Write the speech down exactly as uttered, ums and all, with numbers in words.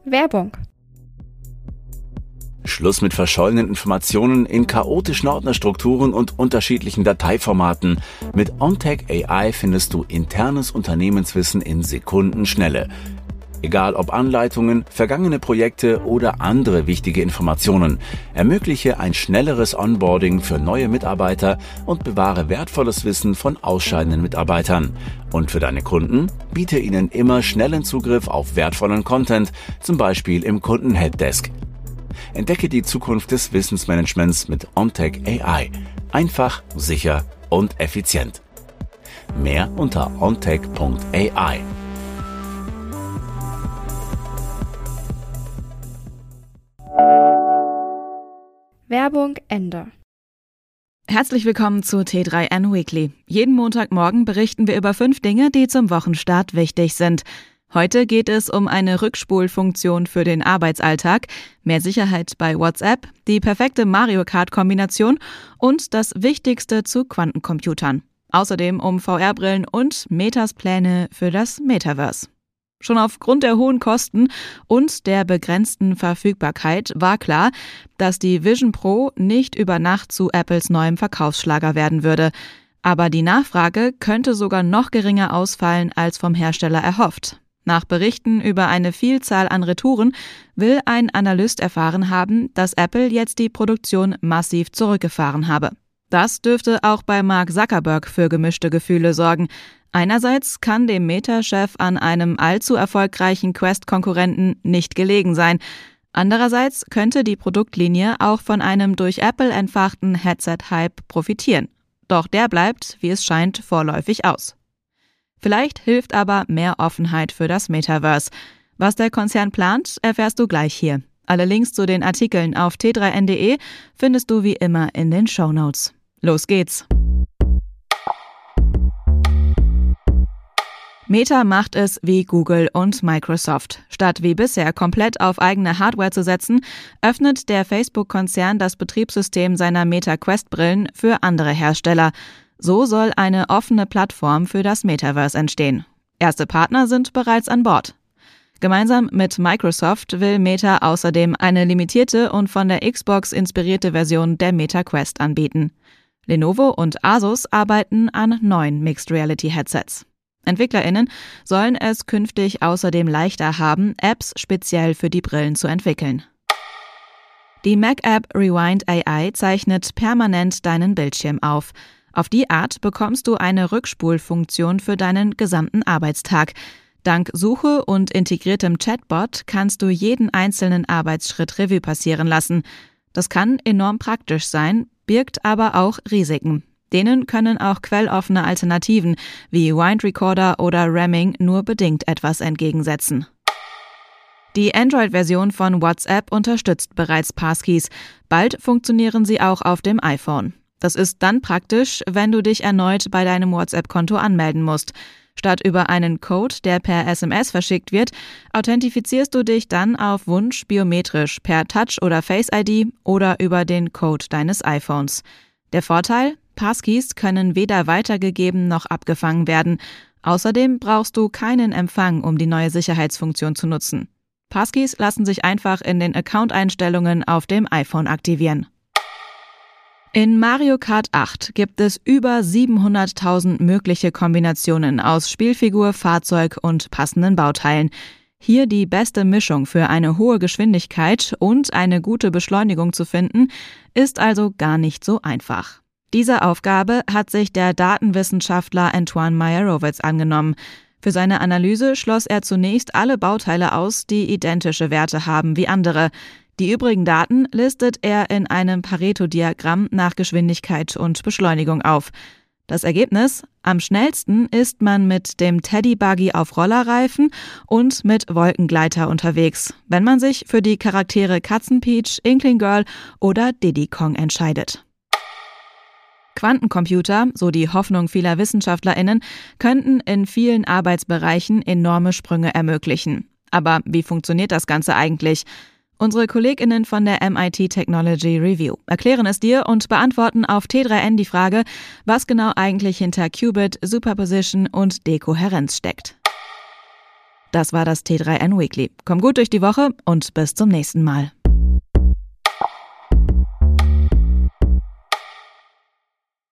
Werbung. Schluss mit verschollenen Informationen in chaotischen Ordnerstrukturen und unterschiedlichen Dateiformaten. Mit OnTech A I findest du internes Unternehmenswissen in Sekundenschnelle. Egal ob Anleitungen, vergangene Projekte oder andere wichtige Informationen, ermögliche ein schnelleres Onboarding für neue Mitarbeiter und bewahre wertvolles Wissen von ausscheidenden Mitarbeitern. Und für deine Kunden biete ihnen immer schnellen Zugriff auf wertvollen Content, zum Beispiel im Kunden-Helpdesk. Entdecke die Zukunft des Wissensmanagements mit OnTech A I. Einfach, sicher und effizient. Mehr unter ontech punkt A I. Werbung Ende. Herzlich willkommen zu T drei N Weekly. Jeden Montagmorgen berichten wir über fünf Dinge, die zum Wochenstart wichtig sind. Heute geht es um eine Rückspulfunktion für den Arbeitsalltag, mehr Sicherheit bei WhatsApp, die perfekte Mario Kart-Kombination und das Wichtigste zu Quantencomputern. Außerdem um V R-Brillen und Metas Pläne für das Metaverse. Schon aufgrund der hohen Kosten und der begrenzten Verfügbarkeit war klar, dass die Vision Pro nicht über Nacht zu Apples neuem Verkaufsschlager werden würde. Aber die Nachfrage könnte sogar noch geringer ausfallen als vom Hersteller erhofft. Nach Berichten über eine Vielzahl an Retouren will ein Analyst erfahren haben, dass Apple jetzt die Produktion massiv zurückgefahren habe. Das dürfte auch bei Mark Zuckerberg für gemischte Gefühle sorgen. Einerseits kann dem Meta-Chef an einem allzu erfolgreichen Quest-Konkurrenten nicht gelegen sein. Andererseits könnte die Produktlinie auch von einem durch Apple entfachten Headset-Hype profitieren. Doch der bleibt, wie es scheint, vorläufig aus. Vielleicht hilft aber mehr Offenheit für das Metaverse. Was der Konzern plant, erfährst du gleich hier. Alle Links zu den Artikeln auf t drei n punkt d e findest du wie immer in den Shownotes. Los geht's! Meta macht es wie Google und Microsoft. Statt wie bisher komplett auf eigene Hardware zu setzen, öffnet der Facebook-Konzern das Betriebssystem seiner Meta-Quest-Brillen für andere Hersteller. So soll eine offene Plattform für das Metaverse entstehen. Erste Partner sind bereits an Bord. Gemeinsam mit Microsoft will Meta außerdem eine limitierte und von der Xbox inspirierte Version der Meta Quest anbieten. Lenovo und Asus arbeiten an neuen Mixed-Reality-Headsets. EntwicklerInnen sollen es künftig außerdem leichter haben, Apps speziell für die Brillen zu entwickeln. Die Mac-App Rewind A I zeichnet permanent deinen Bildschirm auf. Auf die Art bekommst du eine Rückspulfunktion für deinen gesamten Arbeitstag. Dank Suche und integriertem Chatbot kannst du jeden einzelnen Arbeitsschritt Revue passieren lassen. Das kann enorm praktisch sein, birgt aber auch Risiken. Denen können auch quelloffene Alternativen wie Wind Recorder oder Ramming nur bedingt etwas entgegensetzen. Die Android-Version von WhatsApp unterstützt bereits Passkeys. Bald funktionieren sie auch auf dem iPhone. Das ist dann praktisch, wenn du dich erneut bei deinem WhatsApp-Konto anmelden musst. Statt über einen Code, der per S M S verschickt wird, authentifizierst du dich dann auf Wunsch biometrisch per Touch- oder Face-I D oder über den Code deines iPhones. Der Vorteil? Passkeys können weder weitergegeben noch abgefangen werden. Außerdem brauchst du keinen Empfang, um die neue Sicherheitsfunktion zu nutzen. Passkeys lassen sich einfach in den Account-Einstellungen auf dem iPhone aktivieren. In Mario Kart acht gibt es über siebenhunderttausend mögliche Kombinationen aus Spielfigur, Fahrzeug und passenden Bauteilen. Hier die beste Mischung für eine hohe Geschwindigkeit und eine gute Beschleunigung zu finden, ist also gar nicht so einfach. Diese Aufgabe hat sich der Datenwissenschaftler Antoine Meyerowitz angenommen. Für seine Analyse schloss er zunächst alle Bauteile aus, die identische Werte haben wie andere. Die übrigen Daten listet er in einem Pareto-Diagramm nach Geschwindigkeit und Beschleunigung auf. Das Ergebnis? Am schnellsten ist man mit dem Teddy-Buggy auf Rollerreifen und mit Wolkengleiter unterwegs, wenn man sich für die Charaktere Katzenpeach, Inkling Girl oder Diddy Kong entscheidet. Quantencomputer, so die Hoffnung vieler WissenschaftlerInnen, könnten in vielen Arbeitsbereichen enorme Sprünge ermöglichen. Aber wie funktioniert das Ganze eigentlich? Unsere KollegInnen von der M I T Technology Review erklären es dir und beantworten auf T drei N die Frage, was genau eigentlich hinter Qubit, Superposition und Dekohärenz steckt. Das war das T drei N Weekly. Komm gut durch die Woche und bis zum nächsten Mal.